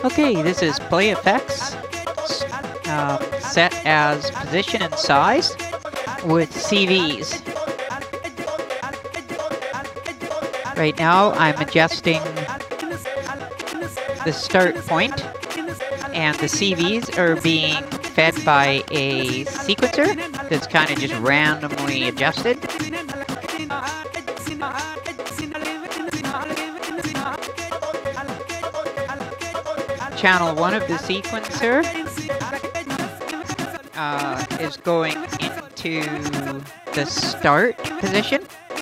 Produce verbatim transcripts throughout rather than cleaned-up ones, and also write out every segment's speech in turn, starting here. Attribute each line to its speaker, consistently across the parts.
Speaker 1: Okay, this is Play Effects, um, set as position and size with C Vs. Right now I'm adjusting the start point, and the C Vs are being fed by a sequencer that's kind of just randomly adjusted. Channel one of the sequencer uh, is going into the start position.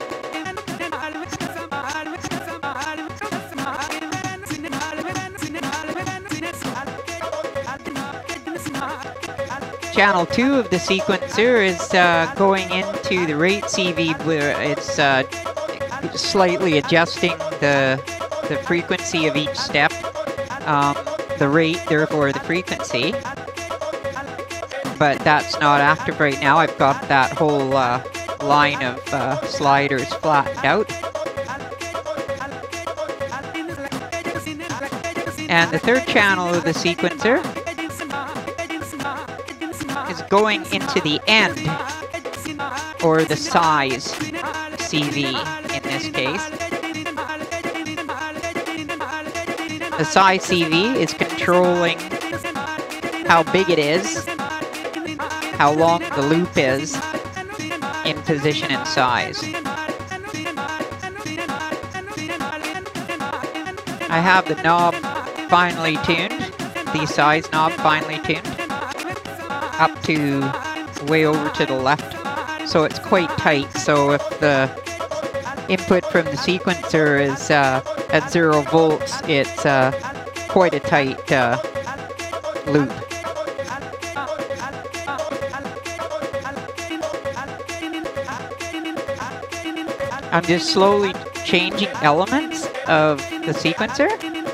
Speaker 1: Channel two of the sequencer is uh, going into the rate C V, where it's uh, slightly adjusting the, the frequency of each step. Um, the rate, therefore the frequency. But that's not active right now. I've got that whole uh, line of uh, sliders flattened out. And the third channel of the sequencer is going into the end, or the size C V in this case. The size C V is controlling how big it is, how long the loop is in position and size. I have the knob finely tuned, the size knob finely tuned, up to way over to the left, so it's quite tight. So if the input from the sequencer is uh, at zero volts, it's uh, quite a tight uh, loop. I'm just slowly changing elements of the sequencer.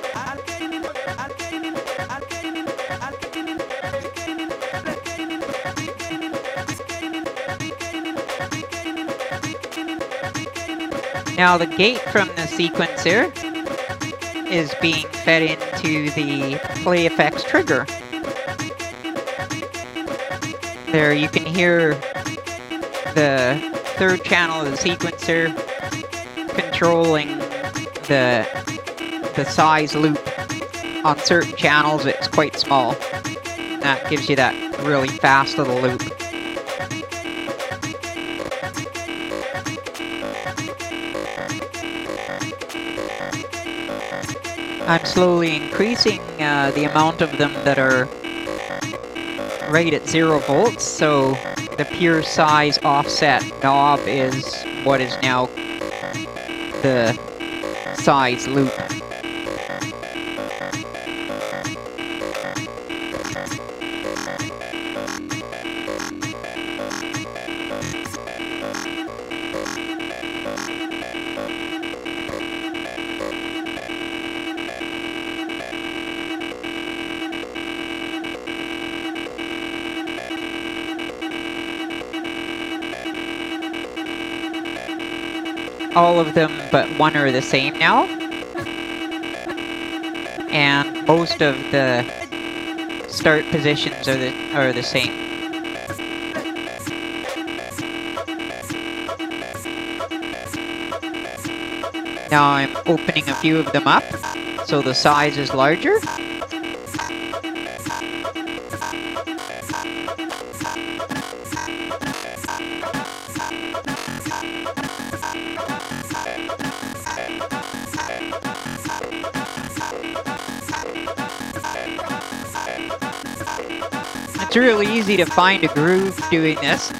Speaker 1: Now the gate from the sequencer is being fed into the Play Effects trigger. There you can hear the third channel of the sequencer controlling the, the size loop. On certain channels it's quite small. That gives you that really fast little loop. I'm slowly increasing uh, the amount of them that are right at zero volts, so the pure size offset knob is what is now the size loop. All of them but one are the same now, and most of the start positions are the are the same. Now I'm opening a few of them up, so the size is larger. It's really easy to find a groove doing this.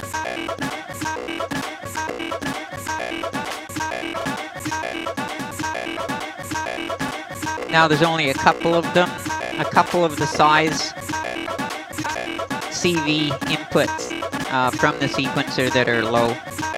Speaker 1: Now there's only a couple of them, a couple of the size C V inputs uh, from the sequencer that are low.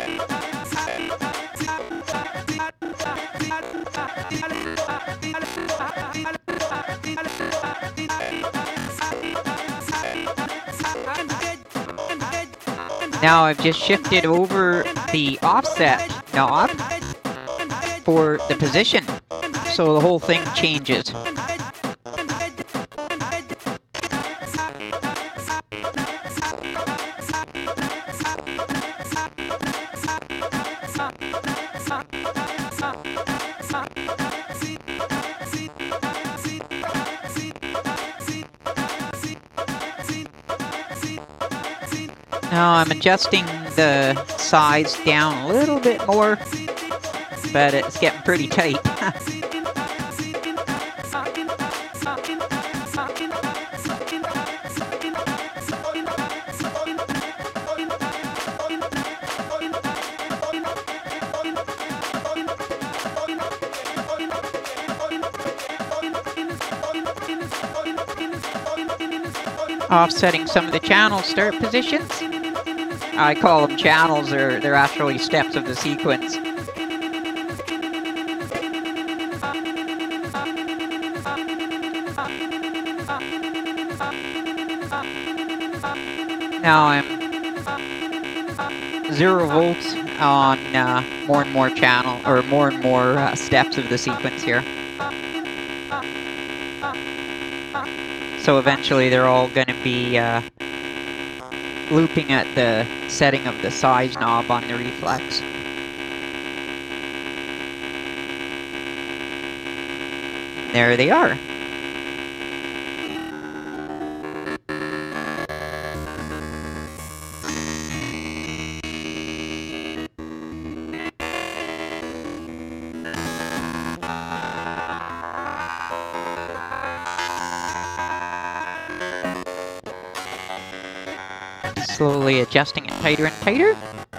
Speaker 1: Now I've just shifted over the offset knob for the position, so the whole thing changes. Now I'm adjusting the size down a little bit more, but it's getting pretty tight. Offsetting some of the channel start positions. I call them channels, they're, they're actually steps of the sequence. Now I'm zero volts on uh, more and more channel, or more and more uh, steps of the sequence here. So eventually they're all going to be uh, looping at the setting of the size knob on the reflex. There they are. Slowly adjusting it tighter and tighter.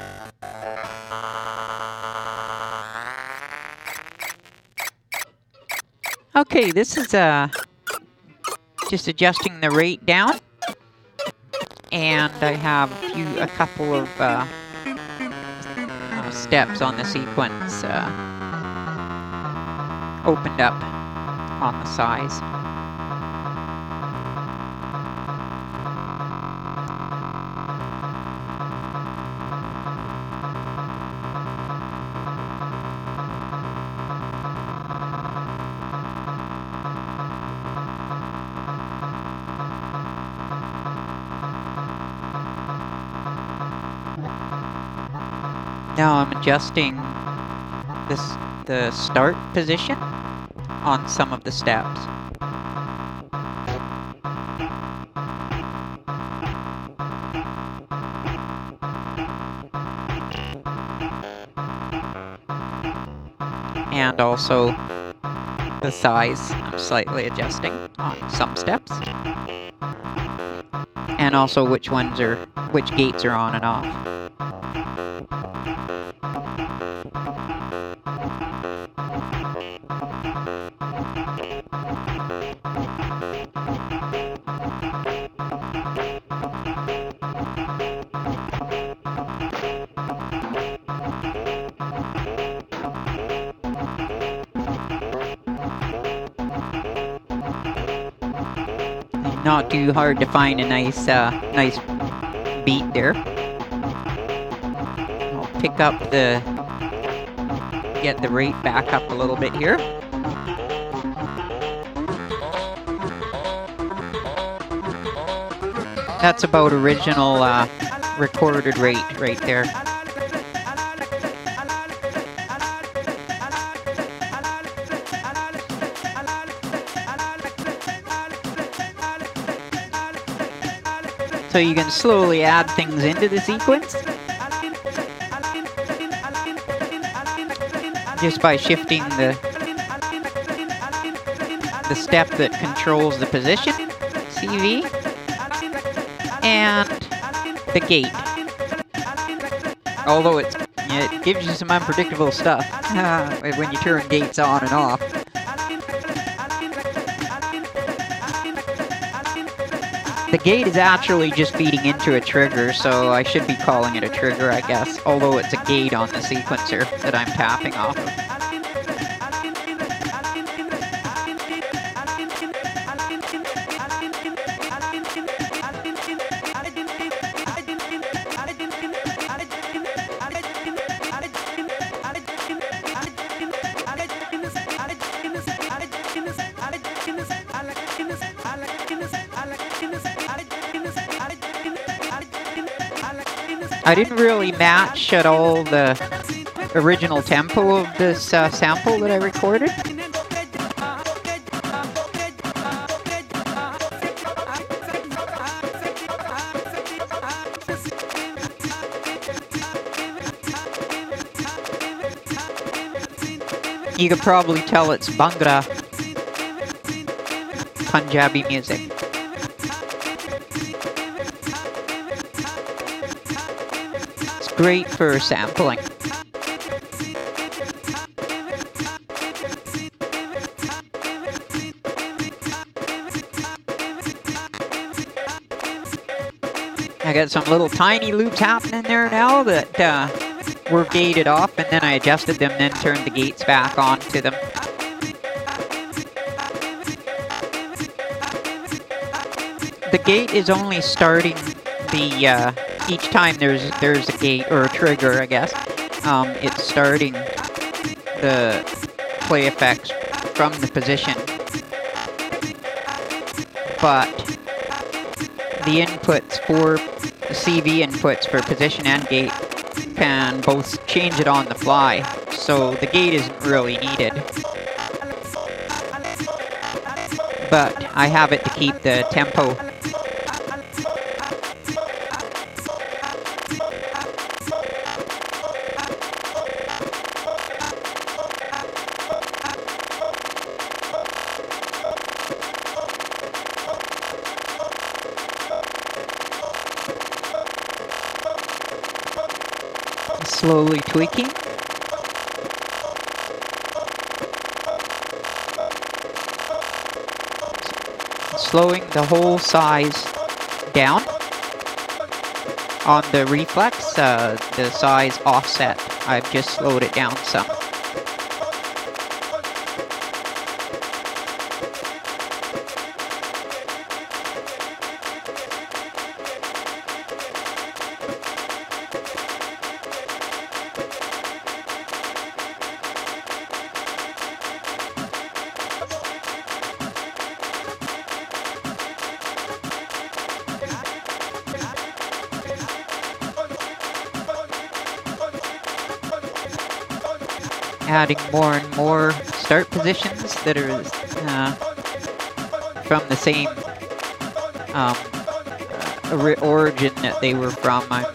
Speaker 1: Okay, this is uh, just adjusting the rate down, and I have a few, a couple of uh, uh, steps on the sequence uh, opened up on the size. Now I'm adjusting this the start position on some of the steps. And also the size I'm slightly adjusting on some steps. And also which ones are, which gates are on and off. Not too hard to find a nice, uh, nice beat there. I'll pick up the, get the rate back up a little bit here. That's about original uh, recorded rate right there. So you can slowly add things into the sequence just by shifting the the step that controls the position, C V, and the gate. Although it's, it gives you some unpredictable stuff uh, when you turn gates on and off. The gate is actually just feeding into a trigger, so I should be calling it a trigger, I guess, although it's a gate on the sequencer that I'm tapping off of. I didn't really match at all the original tempo of this uh, sample that I recorded. You could probably tell it's Bhangra Punjabi music. It's great for sampling. I got some little tiny loops happening there now that uh, were gated off, and then I adjusted them, then turned the gates back on to them. The gate is only starting the, uh, each time there's there's a gate, or a trigger, I guess, um, it's starting the play effects from the position. But the inputs for the C V inputs for position and gate can both change it on the fly, so the gate isn't really needed. But I have it to keep the tempo. Slowly tweaking. Slowing the whole size down. On the reflex, uh, the size offset, I've just slowed it down some. Adding more and more start positions that are uh, from the same um, uh, origin that they were from. I'm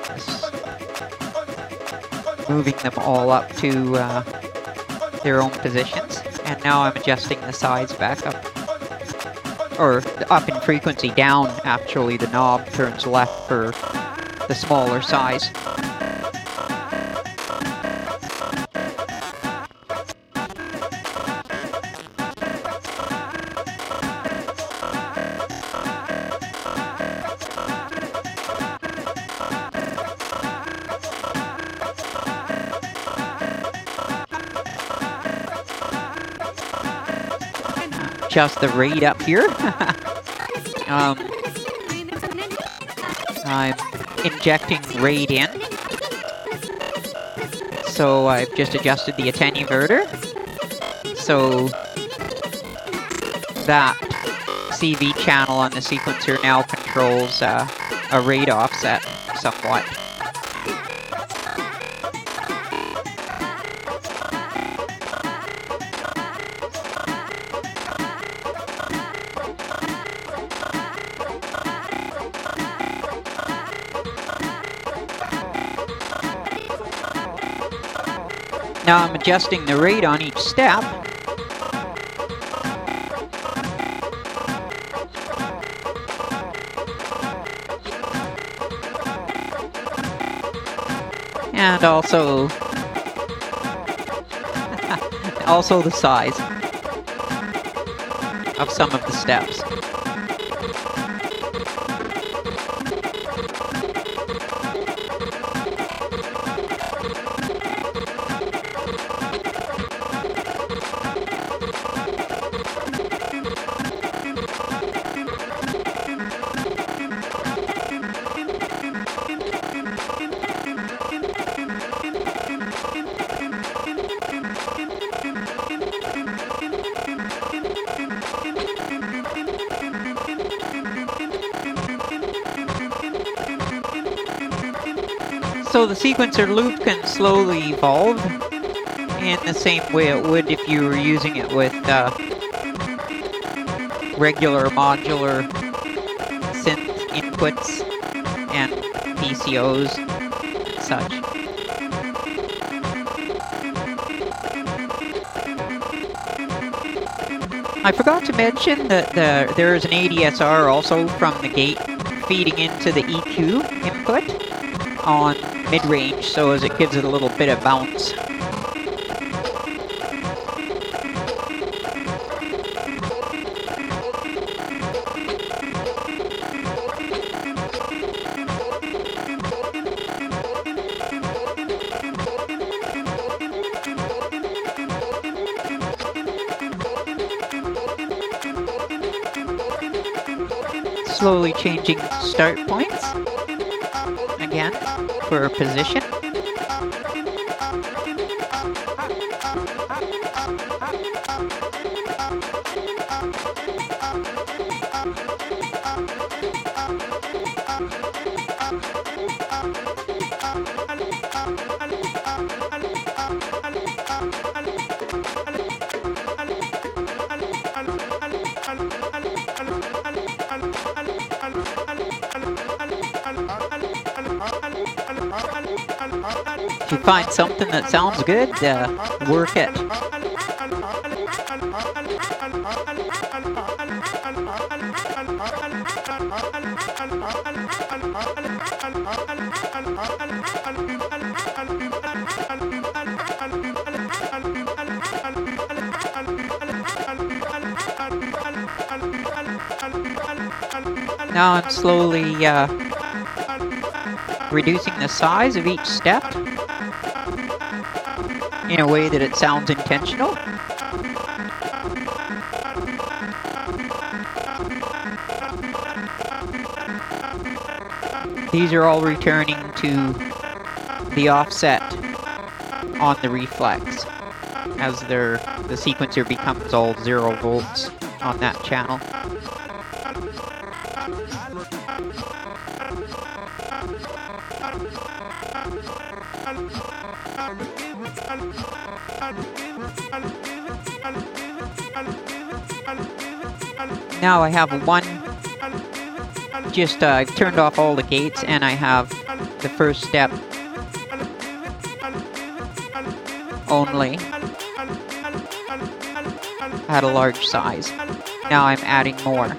Speaker 1: moving them all up to uh, their own positions, and now I'm adjusting the size back up, or up in frequency, down. Actually, the knob turns left for the smaller size. Adjust the rate up here. um, I'm injecting rate in. So I've just adjusted the attenuverter. So that C V channel on the sequencer now controls uh, a rate offset somewhat. Now I'm adjusting the rate on each step. And also, also the size of some of the steps. So the sequencer loop can slowly evolve in the same way it would if you were using it with uh, regular modular synth inputs and P C Os and such. I forgot to mention that the, there is an A D S R also from the gate feeding into the E Q input on mid-range, so as it gives it a little bit of bounce. Slowly changing start points again for position. If you find something that sounds good, uh, work it. Now I'm slowly uh, reducing the size of each step in a way that it sounds intentional. These are all returning to the offset on the reflex as their the sequencer becomes all zero volts on that channel. Now I have one, just uh, I've turned off all the gates and I have the first step only at a large size. Now I'm adding more.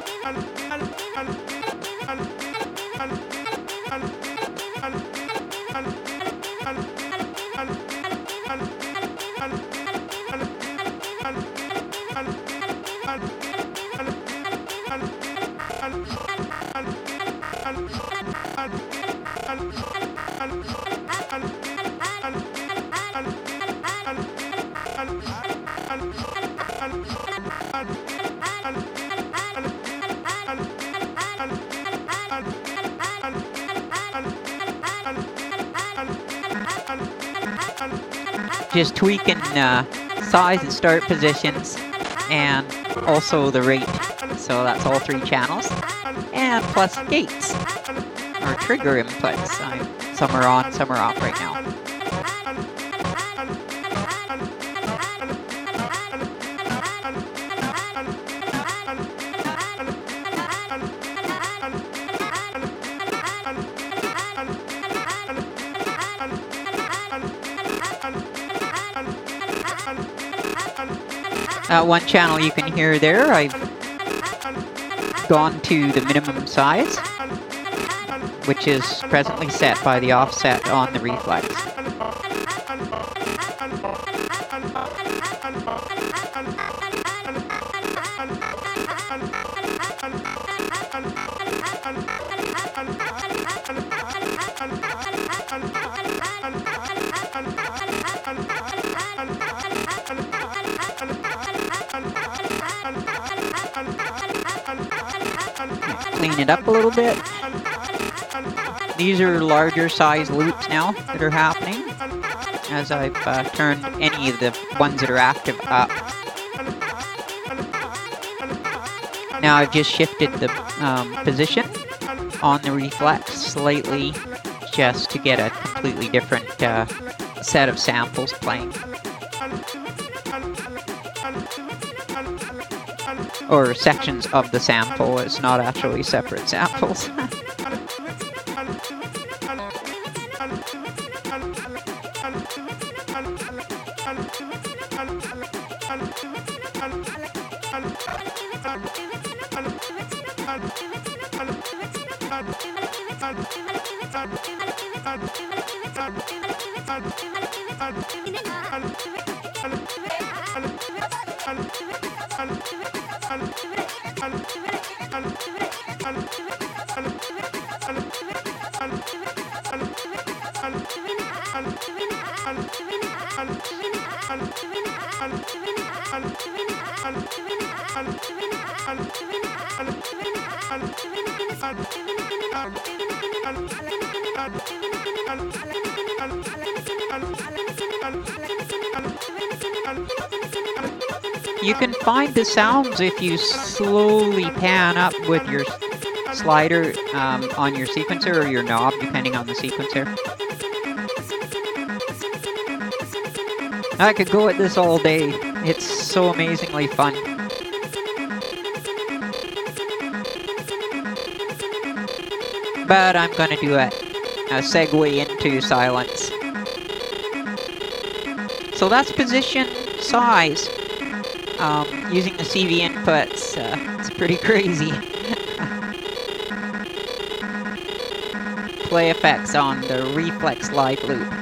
Speaker 1: Just tweaking uh, size and start positions, and also the rate. So that's all three channels, and plus gates or trigger inputs. I, some are on, some are off right now. Uh, one channel you can hear there, I've gone to the minimum size, which is presently set by the offset on the reflex. Clean it up a little bit. These are larger size loops now that are happening as I've uh, turned any of the ones that are active up. Now I've just shifted the um, position on the reflex slightly just to get a completely different uh, set of samples playing. Or sections of the sample, it's not actually separate samples. You can find the sounds if you slowly pan up with your slider um, on your sequencer or your knob, depending on the sequencer. I could go at this all day. It's so amazingly fun. But I'm going to do a, a segue into silence. So that's position, size. Um, using the C V inputs, uh, it's pretty crazy. Play effects on the Reflex Live Loop.